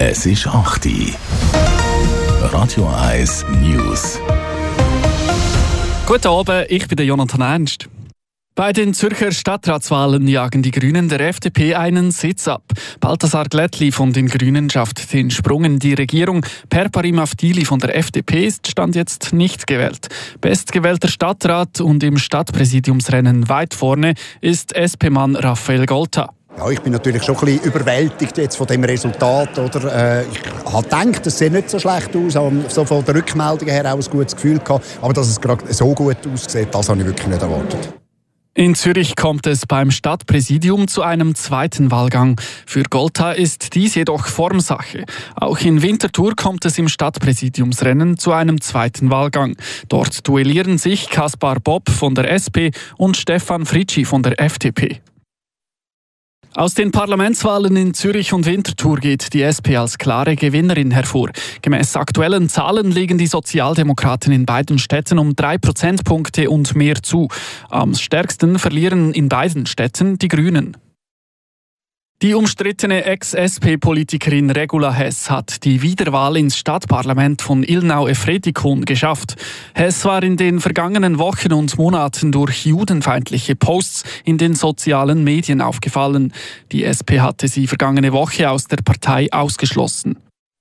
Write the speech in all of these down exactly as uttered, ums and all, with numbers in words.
Es ist acht Uhr. Radio eins News. Guten Abend, ich bin der Jonathan Ernst. Bei den Zürcher Stadtratswahlen jagen die Grünen der F D P einen Sitz ab. Balthasar Glättli von den Grünen schafft den Sprung in die Regierung. Perparim Avdili von der F D P ist Stand jetzt nicht gewählt. Bestgewählter Stadtrat und im Stadtpräsidiumsrennen weit vorne ist S P-Mann Raphael Golta. Ja, ich bin natürlich schon ein bisschen überwältigt jetzt von dem Resultat. Oder? Äh, ich habe gedacht, es sieht nicht so schlecht aus, habe so von der Rückmeldung her auch ein gutes Gefühl gehabt. Aber dass es gerade so gut aussieht, das habe ich wirklich nicht erwartet. In Zürich kommt es beim Stadtpräsidium zu einem zweiten Wahlgang. Für Golta ist dies jedoch Formsache. Auch in Winterthur kommt es im Stadtpräsidiumsrennen zu einem zweiten Wahlgang. Dort duellieren sich Kaspar Bob von der S P und Stefan Fritschi von der F D P. Aus den Parlamentswahlen in Zürich und Winterthur geht die S P als klare Gewinnerin hervor. Gemäss aktuellen Zahlen liegen die Sozialdemokraten in beiden Städten um drei Prozentpunkte und mehr zu. Am stärksten verlieren in beiden Städten die Grünen. Die umstrittene Ex-S P-Politikerin Regula Hess hat die Wiederwahl ins Stadtparlament von Ilnau-Efretikon geschafft. Hess war in den vergangenen Wochen und Monaten durch judenfeindliche Posts in den sozialen Medien aufgefallen. Die S P hatte sie vergangene Woche aus der Partei ausgeschlossen.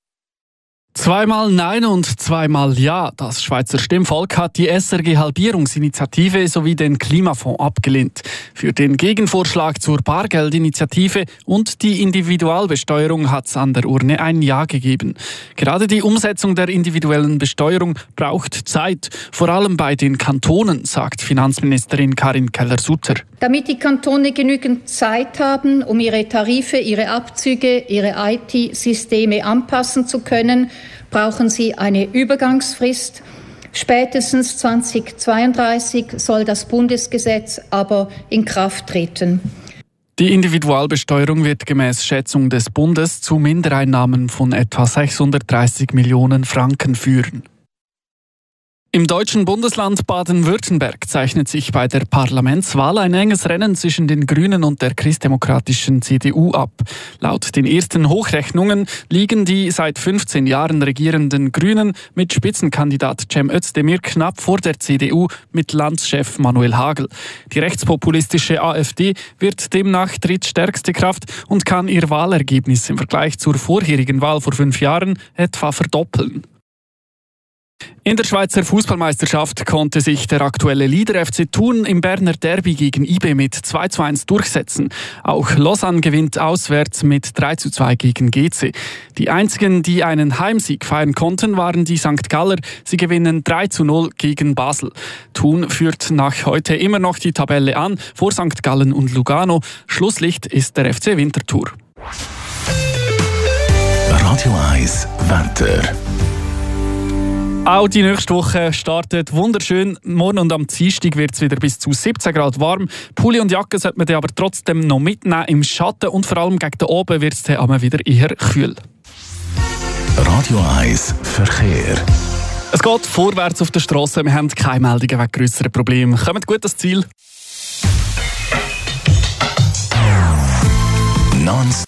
Zweimal Nein und zweimal Ja. Das Schweizer Stimmvolk hat die S R G-Halbierungsinitiative sowie den Klimafonds abgelehnt. Für den Gegenvorschlag zur Bargeldinitiative und die Individualbesteuerung hat es an der Urne ein Ja gegeben. Gerade die Umsetzung der individuellen Besteuerung braucht Zeit, vor allem bei den Kantonen, sagt Finanzministerin Karin Keller-Sutter. Damit die Kantone genügend Zeit haben, um ihre Tarife, ihre Abzüge, ihre I T-Systeme anpassen zu können, brauchen sie eine Übergangsfrist. Spätestens zweitausendzweiunddreißig soll das Bundesgesetz aber in Kraft treten. Die Individualbesteuerung wird gemäß Schätzung des Bundes zu Mindereinnahmen von etwa sechshundertdreißig Millionen Franken führen. Im deutschen Bundesland Baden-Württemberg zeichnet sich bei der Parlamentswahl ein enges Rennen zwischen den Grünen und der christdemokratischen C D U ab. Laut den ersten Hochrechnungen liegen die seit fünfzehn Jahren regierenden Grünen mit Spitzenkandidat Cem Özdemir knapp vor der C D U mit Landschef Manuel Hagel. Die rechtspopulistische A f D wird demnach drittstärkste Kraft und kann ihr Wahlergebnis im Vergleich zur vorherigen Wahl vor fünf Jahren etwa verdoppeln. In der Schweizer Fußballmeisterschaft konnte sich der aktuelle Leader F C Thun im Berner Derby gegen I B mit zwei zu eins durchsetzen. Auch Lausanne gewinnt auswärts mit drei zu zwei gegen G C. Die einzigen, die einen Heimsieg feiern konnten, waren die Sankt Galler. Sie gewinnen drei zu null gegen Basel. Thun führt nach heute immer noch die Tabelle an, vor Sankt Gallen und Lugano. Schlusslicht ist der F C Winterthur. Radio eins Wetter. Auch die nächste Woche startet wunderschön. Morgen und am Dienstag wird es wieder bis zu siebzehn Grad warm. Pulli und Jacke sollte man dann aber trotzdem noch mitnehmen im Schatten und vor allem gegen den Oben wird es dann aber wieder eher kühl. Radio eins Verkehr. Es geht vorwärts auf der Straße. Wir haben keine Meldungen wegen grösseren Problemen. Kommt gut ans Ziel. Non-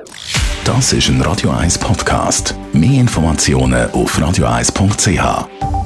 Das ist ein Radio eins Podcast. Mehr Informationen auf radio eins punkt c h.